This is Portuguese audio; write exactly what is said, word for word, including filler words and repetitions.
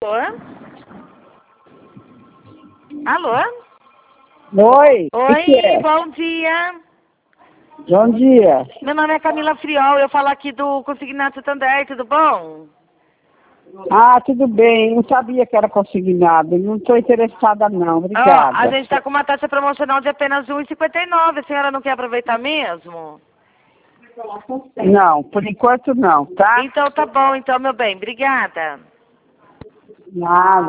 Alô? Alô? Oi. Oi, Que é? bom dia. Bom dia. Meu nome é Camila Friol, eu falo aqui do Consignato Santander, tudo bom? Ah, tudo bem. Não sabia que era consignado. Não estou interessada, não. Ó, Obrigada. a gente tá com uma taxa promocional de apenas um real e cinquenta e nove centavos. A senhora não quer aproveitar mesmo? Não, por enquanto não, tá? Então tá bom, então, meu bem. Obrigada. Nada.